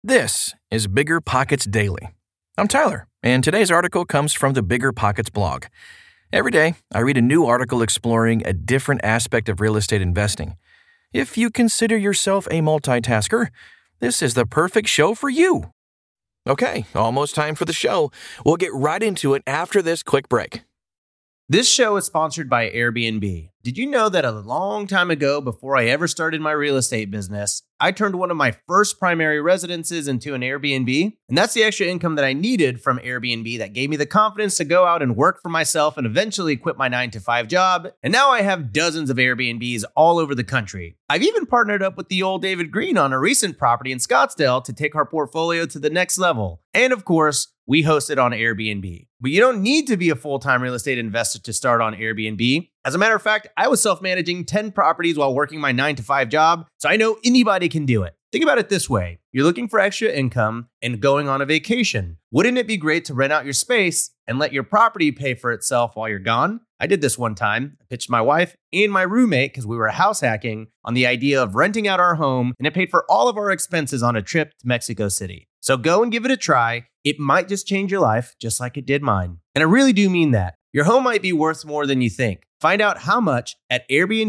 This is Bigger Pockets Daily. I'm Tyler, and today's article comes from the Bigger Pockets blog. Every day, I read a new article exploring a different aspect of real estate investing. If you consider yourself a multitasker, this is the perfect show for you. Okay, almost time for the show. We'll get right into it after this quick break. This show is sponsored by Airbnb. Did you know that a long time ago, before I ever started my real estate business, I turned one of my first primary residences into an Airbnb? And that's the extra income that I needed from Airbnb that gave me the confidence to go out and work for myself and eventually quit my 9-to-5 job. And now I have dozens of Airbnbs all over the country. I've even partnered up with the old David Green on a recent property in Scottsdale to take our portfolio to the next level. And of course, we host it on Airbnb. But you don't need to be a full-time real estate investor to start on Airbnb. As a matter of fact, I was self-managing 10 properties while working my 9-to-5 job, so I know anybody can do it. Think about it this way. You're looking for extra income and going on a vacation. Wouldn't it be great to rent out your space and let your property pay for itself while you're gone? I did this one time. I pitched my wife and my roommate, because we were house hacking, on the idea of renting out our home, and it paid for all of our expenses on a trip to Mexico City. So go and give it a try. It might just change your life, just like it did mine. And I really do mean that. Your home might be worth more than you think. Find out how much at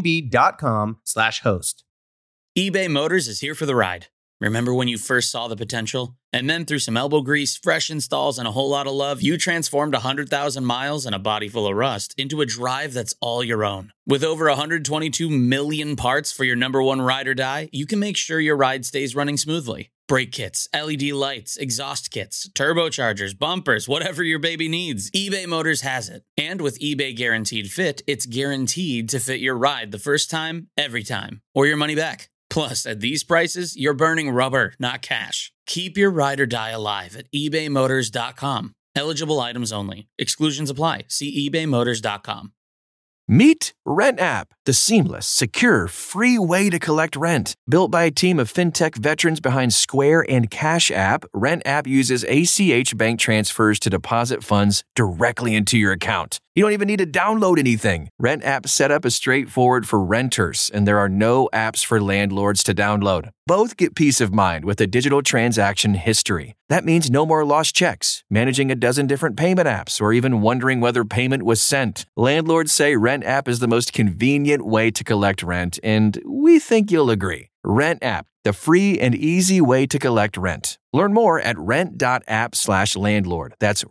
airbnb.com/host. eBay Motors is here for the ride. Remember when you first saw the potential? And then through some elbow grease, fresh installs, and a whole lot of love, you transformed 100,000 miles and a body full of rust into a drive that's all your own. With over 122 million parts for your number one ride or die, you can make sure your ride stays running smoothly. Brake kits, LED lights, exhaust kits, turbochargers, bumpers, whatever your baby needs, eBay Motors has it. And with eBay Guaranteed Fit, it's guaranteed to fit your ride the first time, every time, or your money back. Plus, at these prices, you're burning rubber, not cash. Keep your ride or die alive at ebaymotors.com. Eligible items only. Exclusions apply. See ebaymotors.com. Meet RentApp, the seamless, secure, free way to collect rent. Built by a team of fintech veterans behind Square and Cash App, RentApp uses ACH bank transfers to deposit funds directly into your account. You don't even need to download anything. RentApp setup is straightforward for renters, and there are no apps for landlords to download. Both get peace of mind with a digital transaction history. That means no more lost checks, managing a dozen different payment apps, or even wondering whether payment was sent. Landlords say RentApp is the most convenient way to collect rent, and we think you'll agree. RentApp, the free and easy way to collect rent. Learn more at rent.app/landlord. That's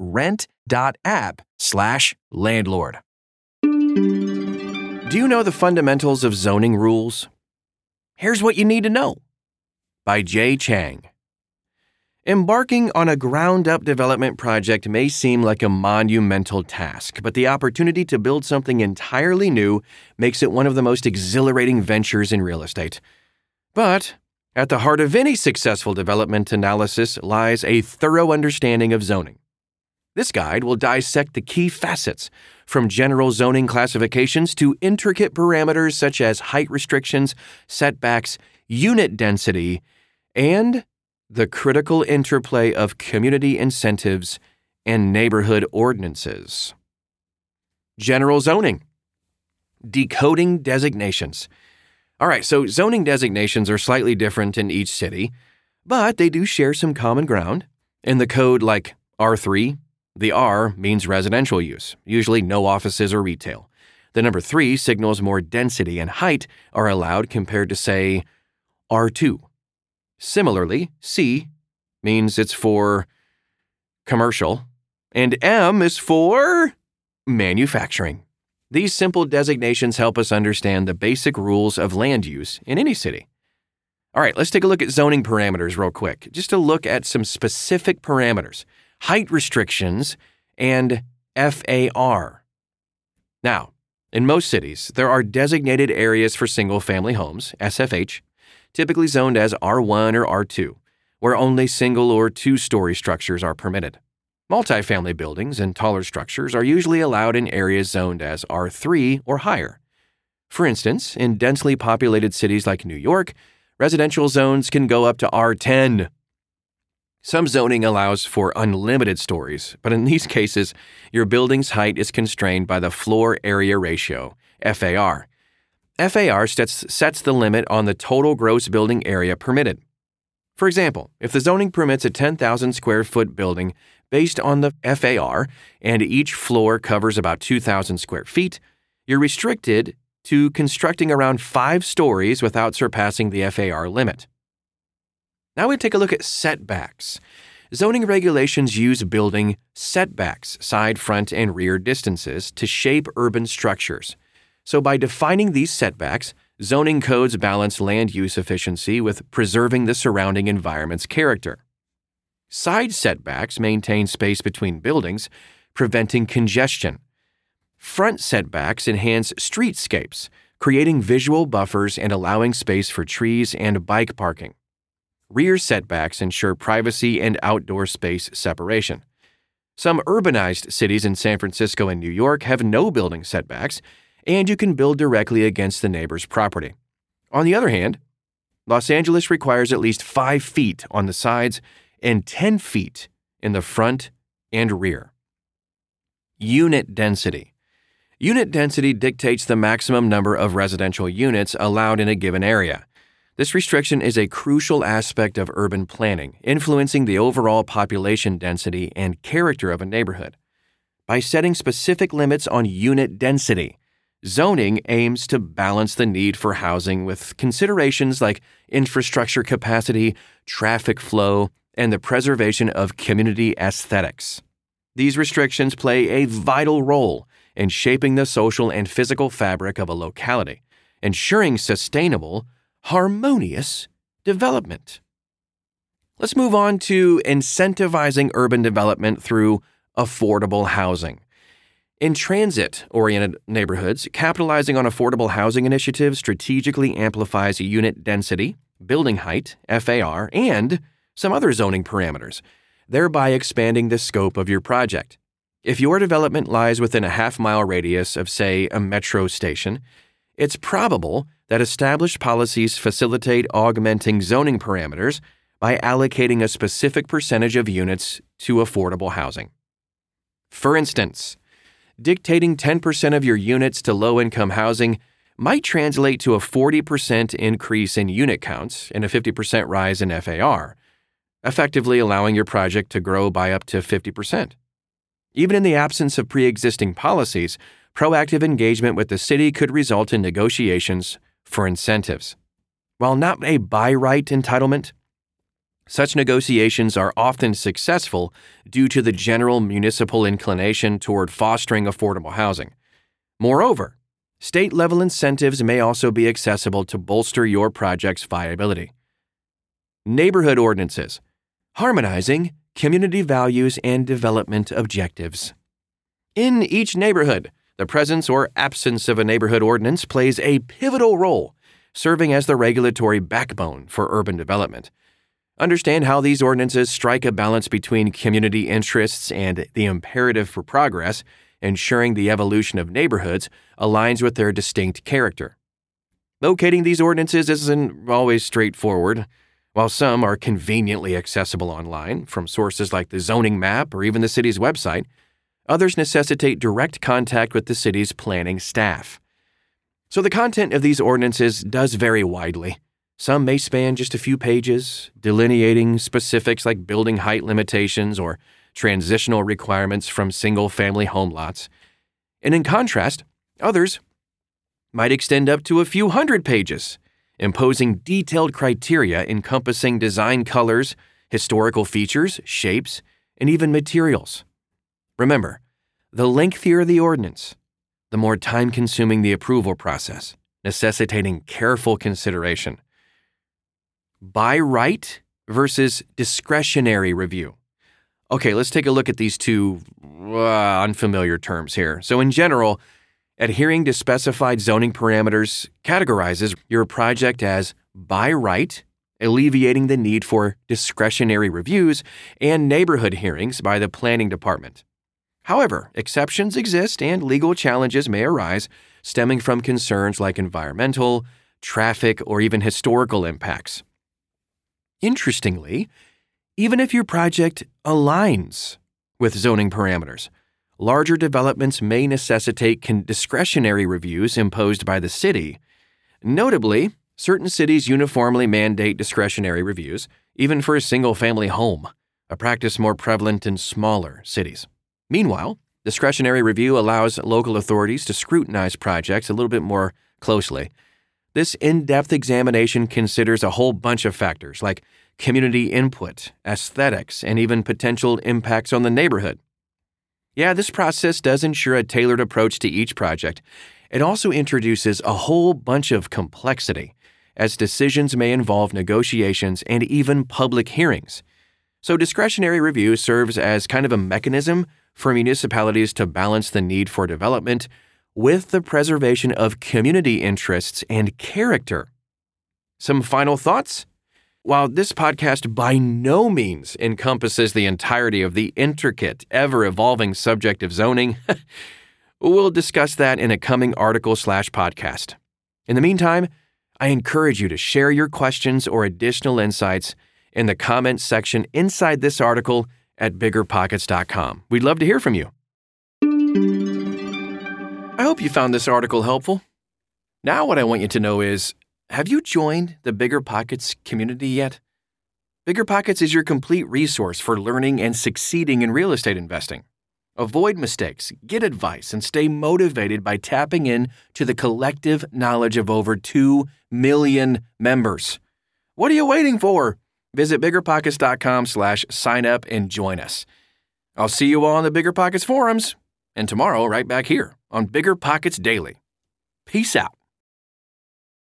rent.app/landlord. Do you know the fundamentals of zoning rules? Here's what you need to know. By Jay Chang. Embarking on a ground-up development project may seem like a monumental task, but the opportunity to build something entirely new makes it one of the most exhilarating ventures in real estate. But at the heart of any successful development analysis lies a thorough understanding of zoning. This guide will dissect the key facets, from general zoning classifications to intricate parameters such as height restrictions, setbacks, unit density, and the critical interplay of community incentives and neighborhood ordinances. General zoning. Decoding designations. All right, so zoning designations are slightly different in each city, but they do share some common ground. In the code like R3, the R means residential use, usually no offices or retail. The number 3 signals more density and height are allowed compared to, say, R2. Similarly, C means it's for commercial, and M is for manufacturing. These simple designations help us understand the basic rules of land use in any city. All right, let's take a look at zoning parameters real quick, just to look at some specific parameters. Height restrictions and FAR. Now, in most cities, there are designated areas for single-family homes, SFH, typically zoned as R1 or R2, where only single or two-story structures are permitted. Multifamily buildings and taller structures are usually allowed in areas zoned as R3 or higher. For instance, in densely populated cities like New York, residential zones can go up to R10. Some zoning allows for unlimited stories, but in these cases, your building's height is constrained by the floor area ratio, FAR. FAR sets the limit on the total gross building area permitted. For example, if the zoning permits a 10,000 square foot building based on the FAR and each floor covers about 2,000 square feet, you're restricted to constructing around 5 stories without surpassing the FAR limit. Now we take a look at setbacks. Zoning regulations use building setbacks, side, front, and rear distances, to shape urban structures. So by defining these setbacks, zoning codes balance land use efficiency with preserving the surrounding environment's character. Side setbacks maintain space between buildings, preventing congestion. Front setbacks enhance streetscapes, creating visual buffers and allowing space for trees and bike parking. Rear setbacks ensure privacy and outdoor space separation. Some urbanized cities in San Francisco and New York have no building setbacks, and you can build directly against the neighbor's property. On the other hand, Los Angeles requires at least 5 feet on the sides and 10 feet in the front and rear. Unit density. Unit density dictates the maximum number of residential units allowed in a given area. This restriction is a crucial aspect of urban planning, influencing the overall population density and character of a neighborhood. By setting specific limits on unit density, zoning aims to balance the need for housing with considerations like infrastructure capacity, traffic flow, and the preservation of community aesthetics. These restrictions play a vital role in shaping the social and physical fabric of a locality, ensuring sustainable, harmonious development. Let's move on to incentivizing urban development through affordable housing. In transit-oriented neighborhoods, capitalizing on affordable housing initiatives strategically amplifies unit density, building height, FAR, and some other zoning parameters, thereby expanding the scope of your project. If your development lies within a half-mile radius of, say, a metro station, it's probable that established policies facilitate augmenting zoning parameters by allocating a specific percentage of units to affordable housing. For instance, dictating 10% of your units to low-income housing might translate to a 40% increase in unit counts and a 50% rise in FAR, effectively allowing your project to grow by up to 50%. Even in the absence of pre-existing policies, proactive engagement with the city could result in negotiations for incentives. While not a by-right entitlement, such negotiations are often successful due to the general municipal inclination toward fostering affordable housing. Moreover, state-level incentives may also be accessible to bolster your project's viability. Neighborhood ordinances, harmonizing community values and development objectives. In each neighborhood, the presence or absence of a neighborhood ordinance plays a pivotal role, serving as the regulatory backbone for urban development. Understand how these ordinances strike a balance between community interests and the imperative for progress, ensuring the evolution of neighborhoods aligns with their distinct character. Locating these ordinances isn't always straightforward. While some are conveniently accessible online from sources like the zoning map or even the city's website, others necessitate direct contact with the city's planning staff. So the content of these ordinances does vary widely. Some may span just a few pages, delineating specifics like building height limitations or transitional requirements from single-family home lots. And in contrast, others might extend up to a few hundred pages, imposing detailed criteria encompassing design colors, historical features, shapes, and even materials. Remember, the lengthier the ordinance, the more time-consuming the approval process, necessitating careful consideration. By right versus discretionary review. Okay, let's take a look at these two unfamiliar terms here. So in general, adhering to specified zoning parameters categorizes your project as by right, alleviating the need for discretionary reviews and neighborhood hearings by the planning department. However, exceptions exist and legal challenges may arise stemming from concerns like environmental, traffic, or even historical impacts. Interestingly, even if your project aligns with zoning parameters, larger developments may necessitate discretionary reviews imposed by the city. Notably, certain cities uniformly mandate discretionary reviews, even for a single-family home, a practice more prevalent in smaller cities. Meanwhile, discretionary review allows local authorities to scrutinize projects a little bit more closely. This in-depth examination considers a whole bunch of factors like community input, aesthetics, and even potential impacts on the neighborhood. Yeah, this process does ensure a tailored approach to each project. It also introduces a whole bunch of complexity, as decisions may involve negotiations and even public hearings. So discretionary review serves as kind of a mechanism for municipalities to balance the need for development with the preservation of community interests and character. Some final thoughts? While this podcast by no means encompasses the entirety of the intricate, ever-evolving subject of zoning, we'll discuss that in a coming article/podcast. In the meantime, I encourage you to share your questions or additional insights in the comments section inside this article at biggerpockets.com. We'd love to hear from you. I hope you found this article helpful. Now what I want you to know is, have you joined the BiggerPockets community yet? BiggerPockets is your complete resource for learning and succeeding in real estate investing. Avoid mistakes, get advice, and stay motivated by tapping in to the collective knowledge of over 2 million members. What are you waiting for? Visit biggerpockets.com/sign up and join us. I'll see you all on the BiggerPockets forums, and tomorrow right back here on BiggerPockets Daily. Peace out.